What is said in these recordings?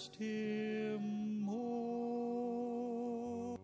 trust Him more.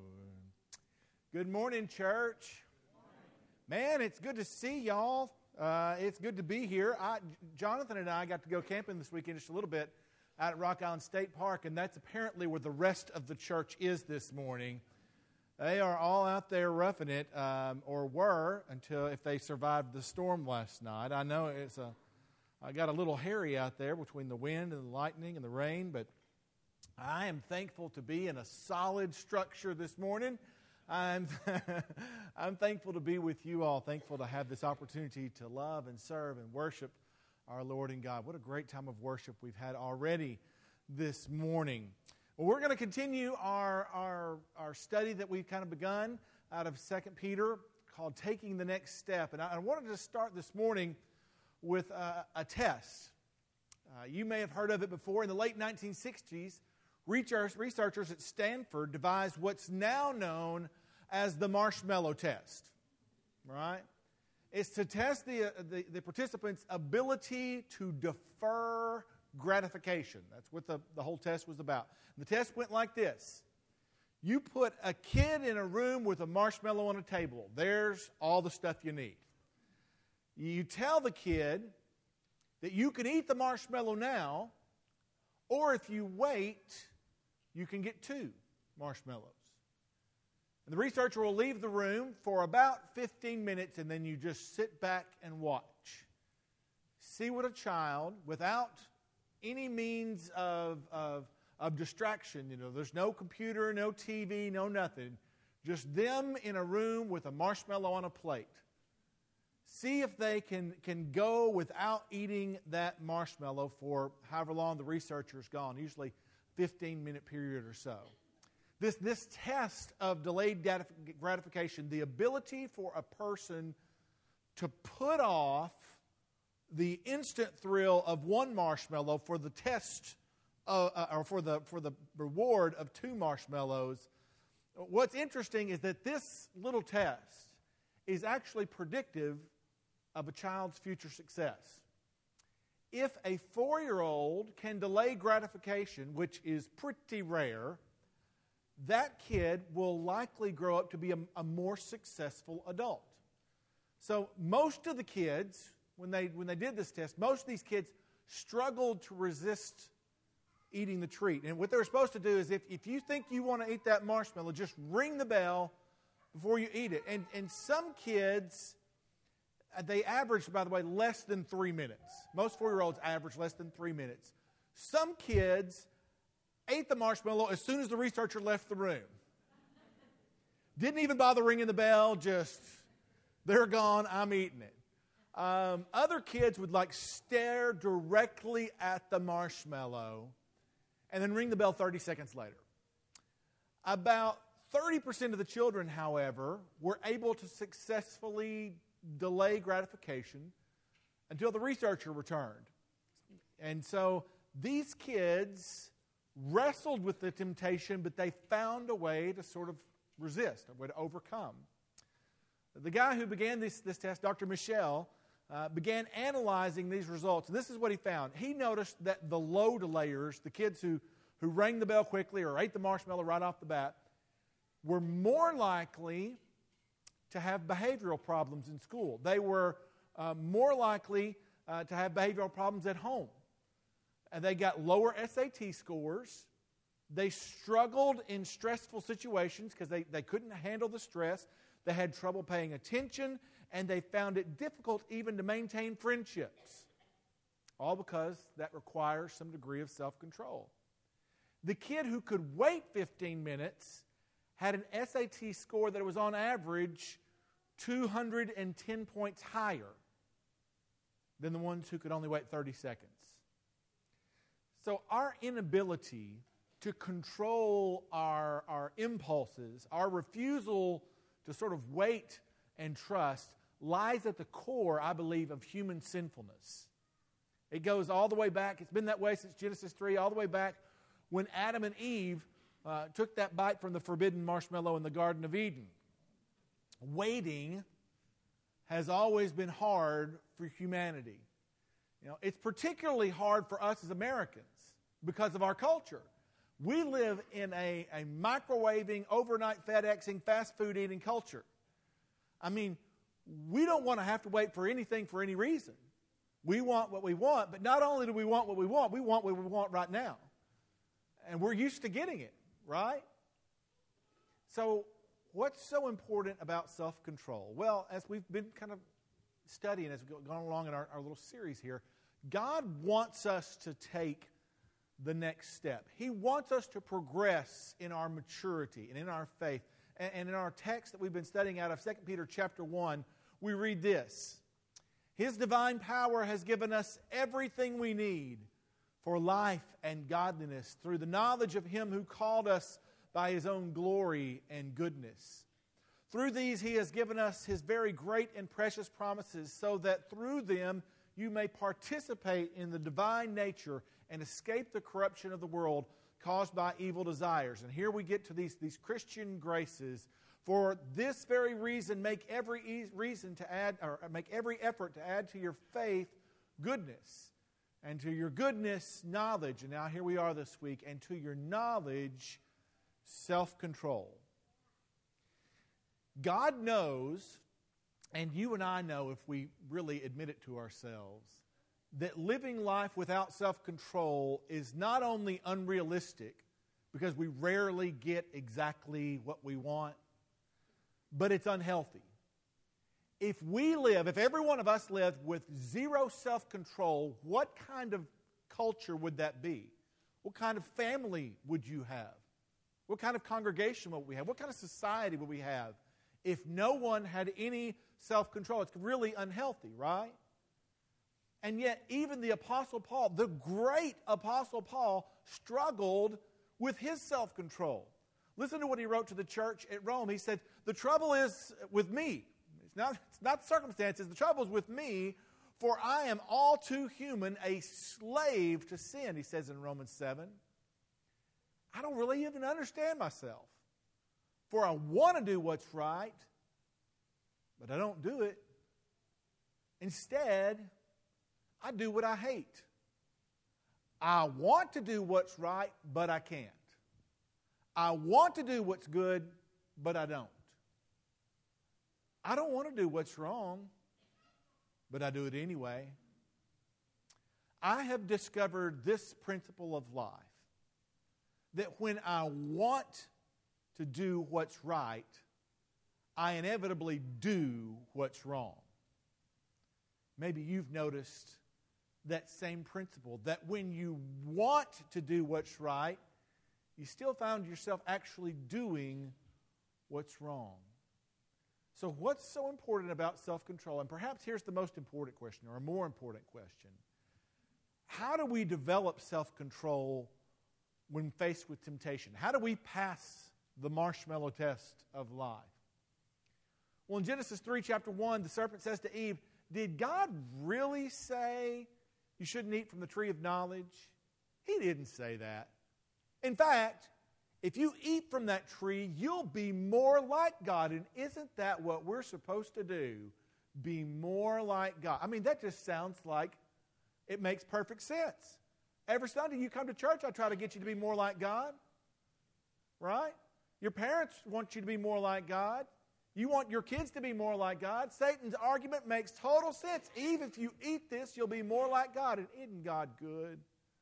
Good morning, church. Man, it's good to see y'all. It's good to be here. Jonathan and I got to go camping this weekend just a little bit out at Rock Island State Park, and that's apparently where the rest of the church is this morning. They are all out there roughing it, or were, until if they survived the storm last night. I know I got a little hairy out there between the wind and the lightning and the rain, but I am thankful to be in a solid structure this morning. I'm thankful to be with you all, thankful to have this opportunity to love and serve and worship our Lord and God. What a great time of worship we've had already this morning. Well, we're going to continue our study that we've kind of begun out of 2 Peter called Taking the Next Step. And I wanted to start this morning with a test. You may have heard of it before. In the late 1960s, researchers at Stanford devised what's now known as the marshmallow test. Right? It's to test the participants' ability to defer gratification. That's what the whole test was about. The test went like this. You put a kid in a room with a marshmallow on a table. There's all the stuff you need. You tell the kid that you can eat the marshmallow now, or if you wait, you can get 2 marshmallows. And the researcher will leave the room for about 15 minutes, and then you just sit back and watch. See what a child, without any means of distraction, there's no computer, no TV, no nothing, just them in a room with a marshmallow on a plate. See if they can go without eating that marshmallow for however long the researcher's gone, usually 15-minute period or so. This test of delayed gratification, the ability for a person to put off the instant thrill of 1 marshmallow for the test, or for the reward of 2 marshmallows. What's interesting is that this little test is actually predictive of a child's future success. If a 4-year-old can delay gratification, which is pretty rare, that kid will likely grow up to be a more successful adult. So most of the kids, when they did this test, most of these kids struggled to resist eating the treat. And what they were supposed to do is if you think you want to eat that marshmallow, just ring the bell before you eat it. And some kids, they averaged, by the way, less than 3 minutes. Most 4-year-olds average less than 3 minutes. Some kids ate the marshmallow as soon as the researcher left the room. Didn't even bother ringing the bell, just, they're gone, I'm eating it. Other kids would stare directly at the marshmallow and then ring the bell 30 seconds later. About 30% of the children, however, were able to successfully delay gratification until the researcher returned. And so these kids wrestled with the temptation, but they found a way to sort of resist, a way to overcome. The guy who began this test, Dr. Michel, began analyzing these results. And this is what he found. He noticed that the low delayers, the kids who rang the bell quickly or ate the marshmallow right off the bat, were more likely to have behavioral problems in school. They were more likely to have behavioral problems at home. And they got lower SAT scores. They struggled in stressful situations because they couldn't handle the stress. They had trouble paying attention, and they found it difficult even to maintain friendships. All because that requires some degree of self-control. The kid who could wait 15 minutes had an SAT score that was on average 210 points higher than the ones who could only wait 30 seconds. So our inability to control our impulses, our refusal to sort of wait and trust, lies at the core, I believe, of human sinfulness. It goes all the way back. It's been that way since Genesis 3, all the way back when Adam and Eve took that bite from the forbidden marshmallow in the Garden of Eden. Waiting has always been hard for humanity. It's particularly hard for us as Americans. because of our culture. We live in a microwaving, overnight FedExing, fast food eating culture. I mean, we don't want to have to wait for anything for any reason. We want what we want, but not only do we want what we want right now. And we're used to getting it, right? So, what's so important about self-control? Well, as we've been kind of studying, as we've gone along in our little series here, God wants us to take the next step. He wants us to progress in our maturity and in our faith. And in our text that we've been studying out of 2 Peter chapter 1, we read this: His divine power has given us everything we need for life and godliness through the knowledge of Him who called us by His own glory and goodness. Through these He has given us His very great and precious promises, so that through them you may participate in the divine nature and escape the corruption of the world caused by evil desires. And here we get to these Christian graces. For this very reason, make every effort to add to your faith goodness, and to your goodness knowledge. And now here we are this week, and to your knowledge self-control. God knows, and you and I know if we really admit it to ourselves, that living life without self-control is not only unrealistic, because we rarely get exactly what we want, but it's unhealthy. If every one of us lived with zero self-control, what kind of culture would that be? What kind of family would you have? What kind of congregation would we have? What kind of society would we have if no one had any self-control? It's really unhealthy, right? And yet, even the Apostle Paul, the great Apostle Paul, struggled with his self-control. Listen to what he wrote to the church at Rome. He said, the trouble is with me. It's not circumstances. The trouble is with me, for I am all too human, a slave to sin, he says in Romans 7. I don't really even understand myself. For I want to do what's right, but I don't do it. Instead, I do what I hate. I want to do what's right, but I can't. I want to do what's good, but I don't. I don't want to do what's wrong, but I do it anyway. I have discovered this principle of life, that when I want to do what's right, I inevitably do what's wrong. Maybe you've noticed that same principle, that when you want to do what's right, you still found yourself actually doing what's wrong. So what's so important about self-control? And perhaps here's the most important question, or a more important question. How do we develop self-control when faced with temptation? How do we pass the marshmallow test of life? Well, in Genesis 3, chapter 1, the serpent says to Eve, did God really say you shouldn't eat from the tree of knowledge? He didn't say that. In fact, if you eat from that tree, you'll be more like God. And isn't that what we're supposed to do? Be more like God. I mean, that just sounds like it makes perfect sense. Every Sunday you come to church, I try to get you to be more like God. Right? Your parents want you to be more like God. You want your kids to be more like God. Satan's argument makes total sense. Eve, if you eat this, you'll be more like God. And isn't God good?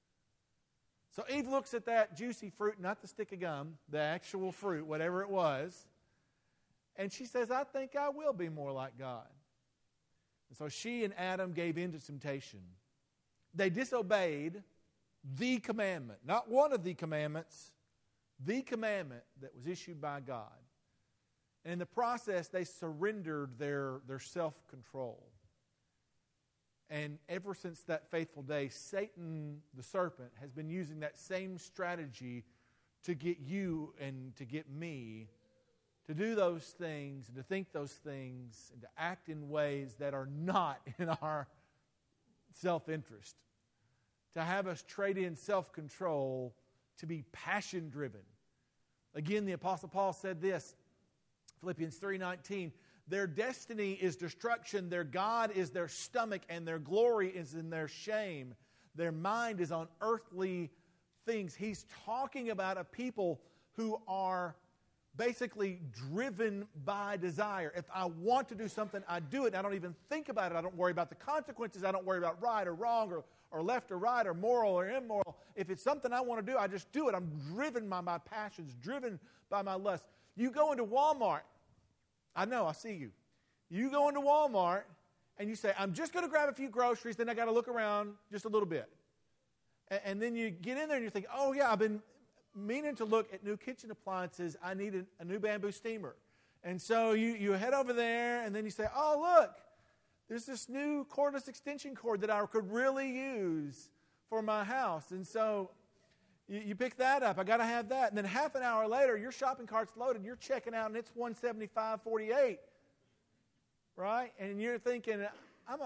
So Eve looks at that juicy fruit, not the stick of gum, the actual fruit, whatever it was, and she says, I think I will be more like God. And so she and Adam gave in to temptation. They disobeyed the commandment, not one of the commandments, the commandment that was issued by God. And in the process, they surrendered their self-control. And ever since that fateful day, Satan, the serpent, has been using that same strategy to get you and to get me to do those things and to think those things and to act in ways that are not in our self-interest. To have us trade in self-control to be passion-driven. Again, the Apostle Paul said this, Philippians 3:19, their destiny is destruction, their God is their stomach, and their glory is in their shame. Their mind is on earthly things. He's talking about a people who are basically driven by desire. If I want to do something, I do it. I don't even think about it. I don't worry about the consequences. I don't worry about right or wrong or left or right or moral or immoral. If it's something I want to do, I just do it. I'm driven by my passions, driven by my lust. You go into Walmart. I know, I see you. You go into Walmart and you say, I'm just going to grab a few groceries, then I got to look around just a little bit. And then you get in there and you think, oh yeah, I've been meaning to look at new kitchen appliances. I need a new bamboo steamer. And so you head over there and then you say, oh look, there's this new cordless extension cord that I could really use for my house. And so you pick that up. I got to have that. And then half an hour later, your shopping cart's loaded. You're checking out and it's $175.48. Right? And you're thinking, I'm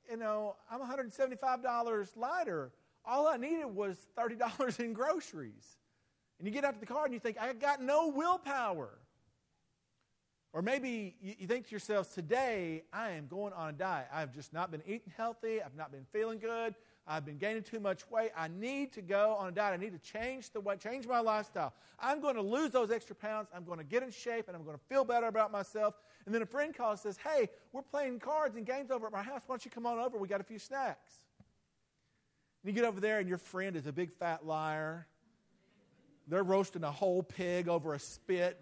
$175 lighter. All I needed was $30 in groceries. And you get out to the car and you think, I got no willpower. Or maybe you think to yourselves, today I am going on a diet. I've just not been eating healthy. I've not been feeling good. I've been gaining too much weight. I need to go on a diet. I need to change my lifestyle. I'm going to lose those extra pounds. I'm going to get in shape and I'm going to feel better about myself. And then a friend calls and says, hey, we're playing cards and games over at my house. Why don't you come on over? We got a few snacks. And you get over there and your friend is a big fat liar. They're roasting a whole pig over a spit.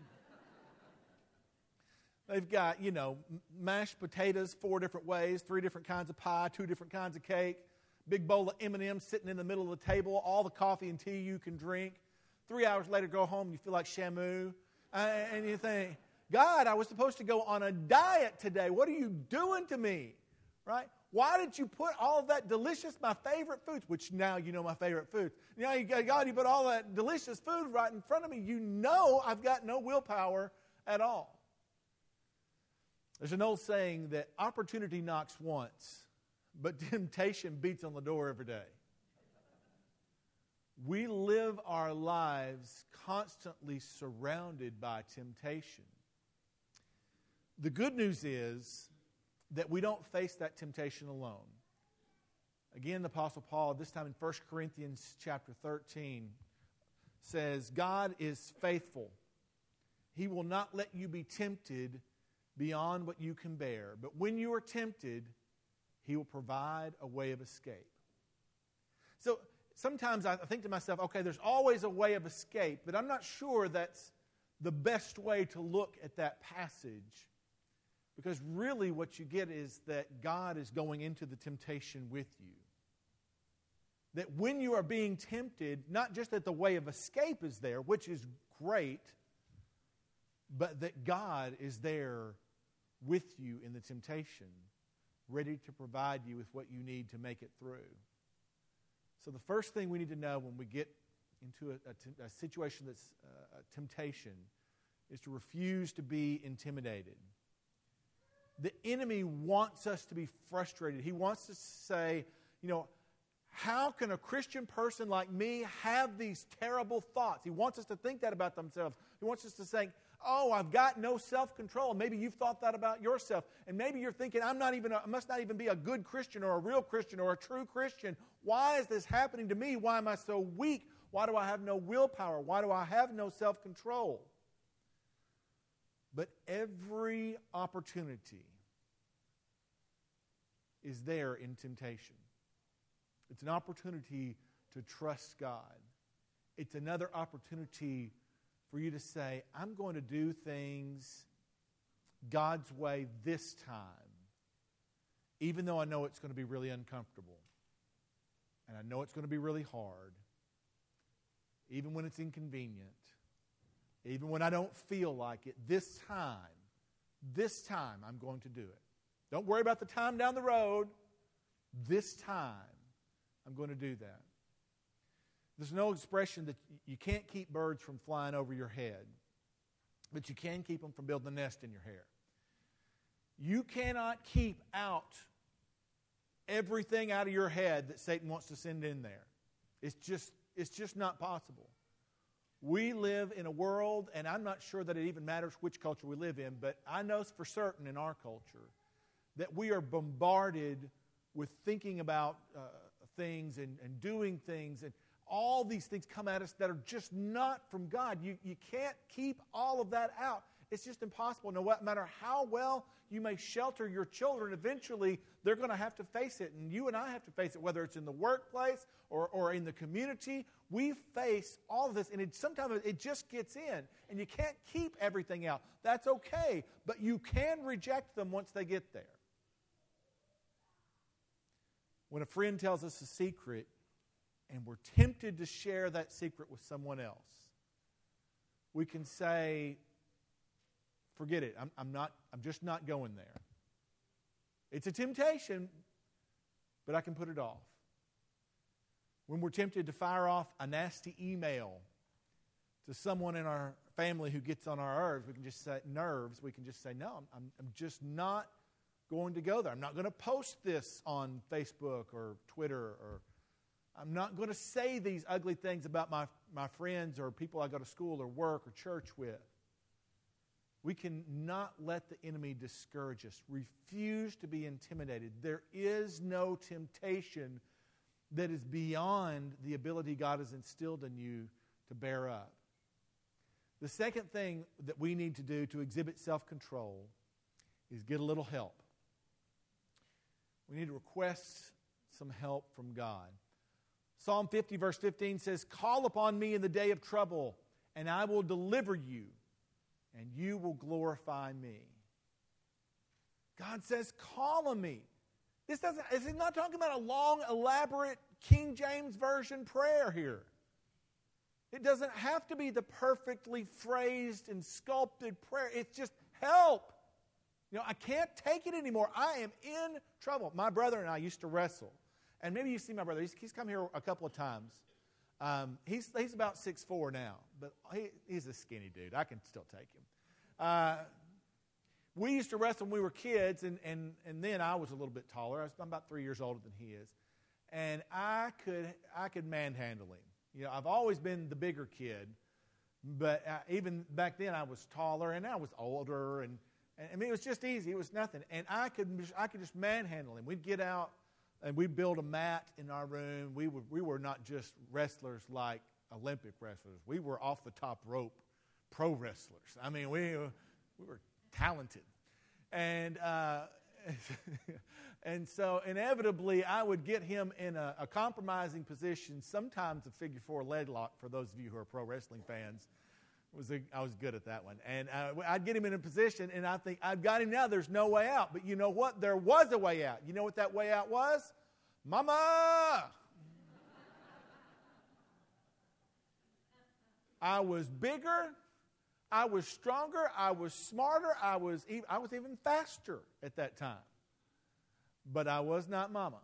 They've got, mashed potatoes 4 different ways, 3 different kinds of pie, 2 different kinds of cake, big bowl of M&Ms sitting in the middle of the table, all the coffee and tea you can drink. 3 hours later, go home and you feel like Shamu. And you think, God, I was supposed to go on a diet today. What are you doing to me? Right? Why did you put all of that delicious, my favorite foods, which now you know my favorite foods. God, you put all that delicious food right in front of me. You know I've got no willpower at all. There's an old saying that opportunity knocks once, but temptation beats on the door every day. We live our lives constantly surrounded by temptation. The good news is that we don't face that temptation alone. Again, the Apostle Paul, this time in 1 Corinthians chapter 13, says, God is faithful. He will not let you be tempted beyond what you can bear. But when you are tempted, He will provide a way of escape. So sometimes I think to myself, okay, there's always a way of escape, but I'm not sure that's the best way to look at that passage. Because really what you get is that God is going into the temptation with you. That when you are being tempted, not just that the way of escape is there, which is great, but that God is there with you in the temptation, ready to provide you with what you need to make it through. So the first thing we need to know when we get into a situation that's a temptation is to refuse to be intimidated. The enemy wants us to be frustrated. He wants us to say, how can a Christian person like me have these terrible thoughts? He wants us to think that about themselves. He wants us to think, oh, I've got no self-control. Maybe you've thought that about yourself. And maybe you're thinking, I must not even be a good Christian or a real Christian or a true Christian. Why is this happening to me? Why am I so weak? Why do I have no willpower? Why do I have no self-control? But every opportunity is there in temptation. It's an opportunity to trust God. It's another opportunity for you to say, I'm going to do things God's way this time, even though I know it's going to be really uncomfortable. And I know it's going to be really hard, even when it's inconvenient, even when I don't feel like it. This time, I'm going to do it. Don't worry about the time down the road. This time, I'm going to do that. There's an old expression that you can't keep birds from flying over your head, but you can keep them from building a nest in your hair. You cannot keep out everything out of your head that Satan wants to send in there. It's just not possible. We live in a world, and I'm not sure that it even matters which culture we live in, but I know for certain in our culture that we are bombarded with thinking about things and doing things, and all these things come at us that are just not from God. You can't keep all of that out. It's just impossible. No matter how well you may shelter your children, eventually they're going to have to face it. And you and I have to face it, whether it's in the workplace or in the community. We face all of this, and sometimes it just gets in. And you can't keep everything out. That's okay, but you can reject them once they get there. When a friend tells us a secret, and we're tempted to share that secret with someone else, we can say, forget it. I'm just not going there. It's a temptation, but I can put it off. When we're tempted to fire off a nasty email to someone in our family who gets on our nerves, we can just say, no, I'm just not going to go there. I'm not going to post this on Facebook or Twitter, or I'm not going to say these ugly things about my friends or people I go to school or work or church with. We cannot let the enemy discourage us. Refuse to be intimidated. There is no temptation that is beyond the ability God has instilled in you to bear up. The second thing that we need to do to exhibit self-control is get a little help. We need to request some help from God. Psalm 50 verse 15 says, "Call upon me in the day of trouble, and I will deliver you, and you will glorify me." God says, call on me. He's not talking about a long, elaborate King James Version prayer here. It doesn't have to be the perfectly phrased and sculpted prayer. It's just help. I can't take it anymore. I am in trouble. My brother and I used to wrestle. And maybe you've seen my brother. He's come here a couple of times. He's about 6'4" now, but he's a skinny dude. I can still take him. We used to wrestle when we were kids, and then I was a little bit taller. I'm about 3 years older than he is, and I could manhandle him. I've always been the bigger kid, but even back then I was taller and I was older, and I mean it was just easy. It was nothing, and I could just manhandle him. We'd get out and we'd build a mat in our room. We were not just wrestlers like Olympic wrestlers. We were off the top rope pro wrestlers. I mean we were talented. And and so inevitably I would get him in a compromising position, sometimes a figure four leg lock for those of you who are pro wrestling fans. I was good at that one. And I'd get him in a position and I think, I've got him now, there's no way out. But you know what? There was a way out. You know what that way out was? Mama! I was bigger, I was stronger, I was smarter, I was even faster at that time. But I was not Mama.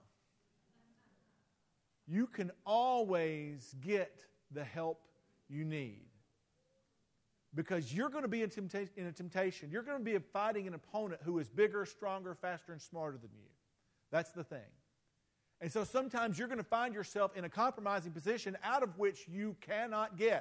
You can always get the help you need. Because you're going to be in a temptation. You're going to be fighting an opponent who is bigger, stronger, faster, and smarter than you. That's the thing. And so sometimes you're going to find yourself in a compromising position out of which you cannot get.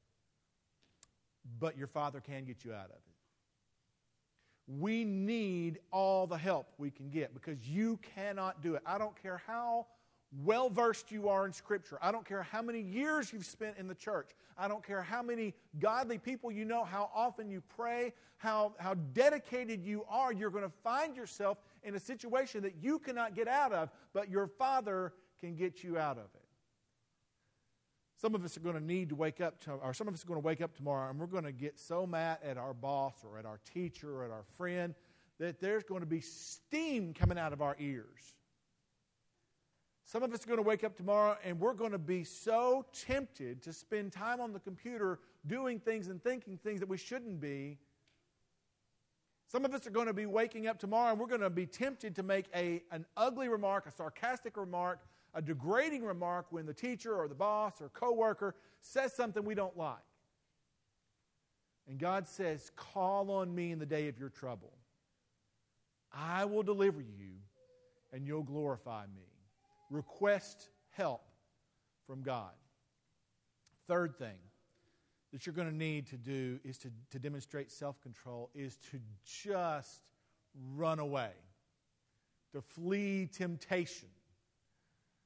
But your Father can get you out of it. We need all the help we can get because you cannot do it. I don't care how well-versed you are in Scripture. I don't care how many years you've spent in the church. I don't care how many godly people you know, how often you pray, how dedicated you are. You're going to find yourself in a situation that you cannot get out of, but your Father can get you out of it. Some of us are going to need to wake up, or some of us are going to wake up tomorrow and we're going to get so mad at our boss or at our teacher or at our friend that there's going to be steam coming out of our ears. Some of us are going to wake up tomorrow and we're going to be so tempted to spend time on the computer doing things and thinking things that we shouldn't be. Some of us are going to be waking up tomorrow and we're going to be tempted to make an ugly remark, a sarcastic remark, a degrading remark when the teacher or the boss or coworker says something we don't like. And God says, call on me in the day of your trouble. I will deliver you and you'll glorify me. Request help from God. Third thing that you're going to need to do is to demonstrate self-control is to just run away, to flee temptation.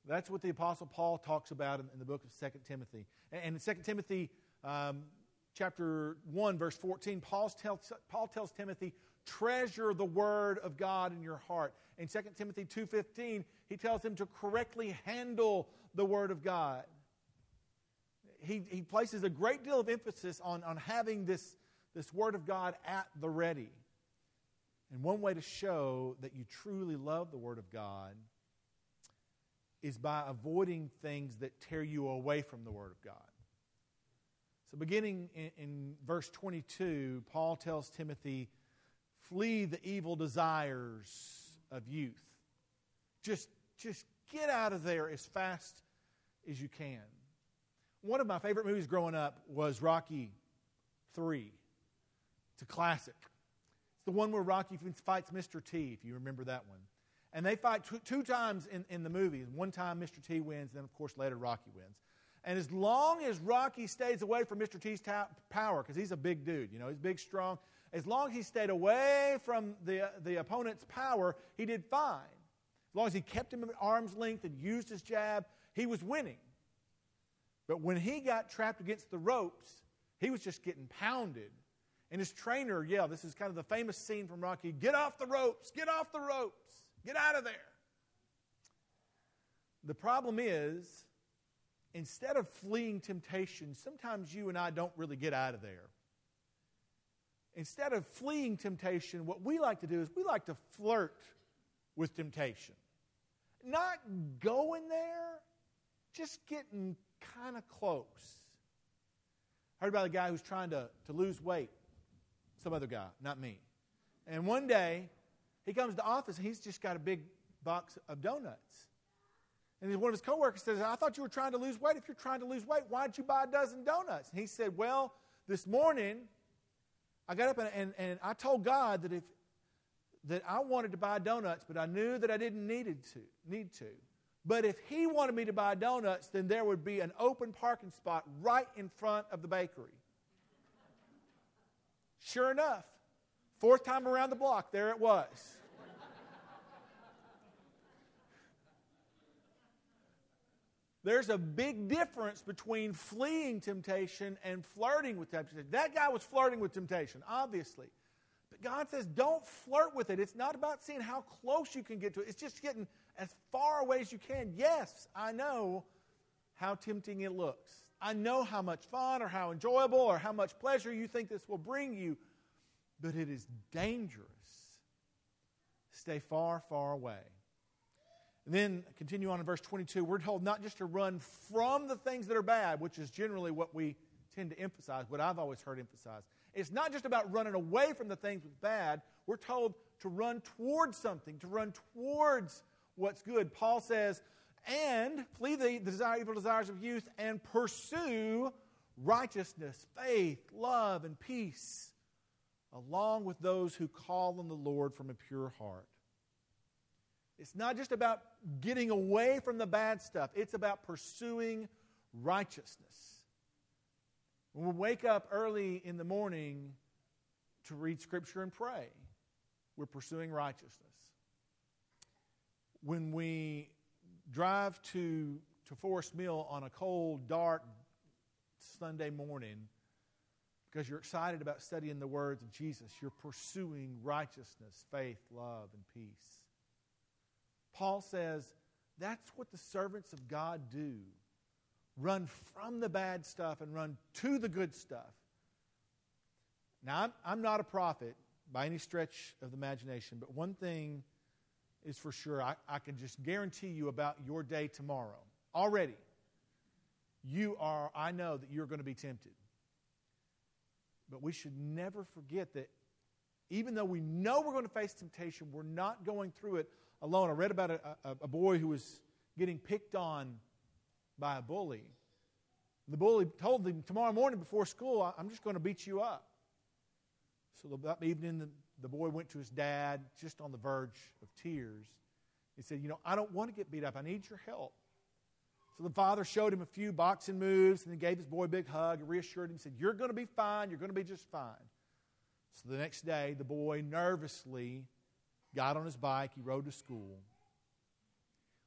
That's what the Apostle Paul talks about in the book of 2 Timothy. And in 2 Timothy chapter 1, verse 14, Paul tells Timothy, treasure the word of God in your heart. In 2 Timothy 2:15, he tells him to correctly handle the word of God. He places a great deal of emphasis on having this word of God at the ready. And one way to show that you truly love the word of God is by avoiding things that tear you away from the word of God. So beginning in verse 22, Paul tells Timothy, flee the evil desires of youth. Just get out of there as fast as you can. One of my favorite movies growing up was Rocky III. It's a classic. It's the one where Rocky fights Mr. T, if you remember that one. And they fight two times in the movie. One time Mr. T wins, then of course later Rocky wins. And as long as Rocky stays away from Mr. T's power, because he's a big dude, he's big, strong, as long as he stayed away from the opponent's power, he did fine. As long as he kept him at arm's length and used his jab, he was winning. But when he got trapped against the ropes, he was just getting pounded. And his trainer yelled, this is kind of the famous scene from Rocky, get off the ropes, get off the ropes, get out of there. The problem is, instead of fleeing temptation, sometimes you and I don't really get out of there. Instead of fleeing temptation, what we like to do is we like to flirt with temptation. Not going there, just getting kind of close. Heard about a guy who's trying to lose weight. Some other guy, not me. And one day, he comes to the office and he's just got a big box of donuts. And one of his coworkers says, I thought you were trying to lose weight. If you're trying to lose weight, why did you buy a dozen donuts? And he said, well, this morning, I got up and I told God that I wanted to buy donuts, but I knew that I didn't need to. But if he wanted me to buy donuts, then there would be an open parking spot right in front of the bakery. Sure enough, fourth time around the block, there it was. There's a big difference between fleeing temptation and flirting with temptation. That guy was flirting with temptation, obviously. But God says, don't flirt with it. It's not about seeing how close you can get to it. It's just getting as far away as you can. Yes, I know how tempting it looks. I know how much fun or how enjoyable or how much pleasure you think this will bring you. But it is dangerous. Stay far, far away. And then, continue on in verse 22, we're told not just to run from the things that are bad, which is generally what we tend to emphasize, what I've always heard emphasized. It's not just about running away from the things that's bad. We're told to run towards something, to run towards what's good. Paul says, and flee the evil desires of youth and pursue righteousness, faith, love, and peace, along with those who call on the Lord from a pure heart. It's not just about getting away from the bad stuff. It's about pursuing righteousness. When we wake up early in the morning to read Scripture and pray, we're pursuing righteousness. When we drive to Forest Mill on a cold, dark Sunday morning because you're excited about studying the words of Jesus, you're pursuing righteousness, faith, love, and peace. Paul says that's what the servants of God do. Run from the bad stuff and run to the good stuff. Now, I'm not a prophet by any stretch of the imagination, but one thing is for sure. I can just guarantee you about your day tomorrow. Already, I know that you're going to be tempted. But we should never forget that even though we know we're going to face temptation, we're not going through it alone. I read about a boy who was getting picked on by a bully. The bully told him, tomorrow morning before school, I'm just going to beat you up. So that evening, the boy went to his dad, just on the verge of tears. He said, I don't want to get beat up. I need your help. So the father showed him a few boxing moves and then gave his boy a big hug and reassured him, said, you're going to be fine. You're going to be just fine. So the next day, the boy nervously got on his bike. He rode to school.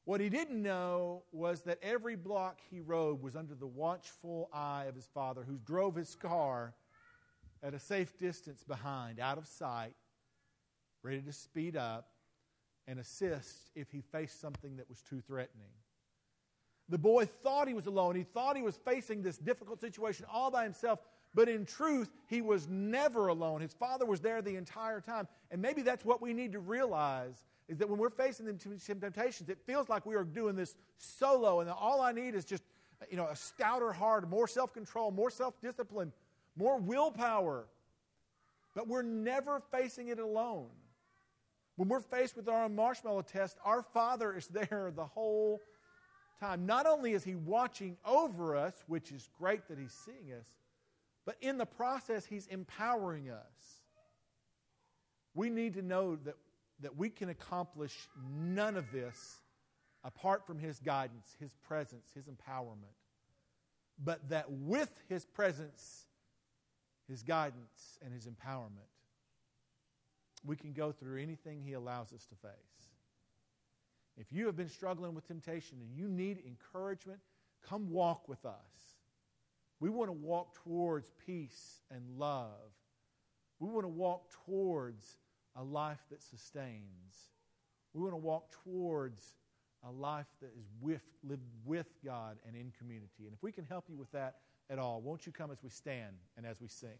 What he didn't know was that every block he rode was under the watchful eye of his father, who drove his car at a safe distance behind, out of sight, ready to speed up and assist if he faced something that was too threatening. The boy thought he was alone. He thought he was facing this difficult situation all by himself, but in truth, he was never alone. His father was there the entire time. And maybe that's what we need to realize, is that when we're facing them temptations, it feels like we are doing this solo, and all I need is just, a stouter heart, more self-control, more self-discipline, more willpower. But we're never facing it alone. When we're faced with our own marshmallow test, our Father is there the whole time. Not only is He watching over us, which is great that He's seeing us, but in the process, He's empowering us. We need to know that we can accomplish none of this apart from His guidance, His presence, His empowerment. But that with His presence, His guidance, and His empowerment, we can go through anything He allows us to face. If you have been struggling with temptation and you need encouragement, come walk with us. We want to walk towards peace and love. We want to walk towards a life that sustains. We want to walk towards a life that is lived with God and in community. And if we can help you with that at all, won't you come as we stand and as we sing?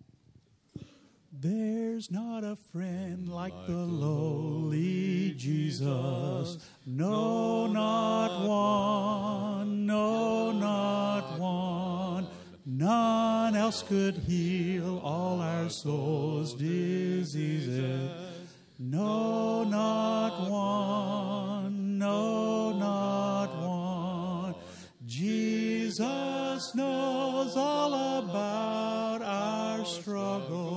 There's not a friend like the lowly Jesus. No, not one. No, not one. None else could heal all our souls' diseases. No, not one. No, not one. Jesus knows all about our struggle.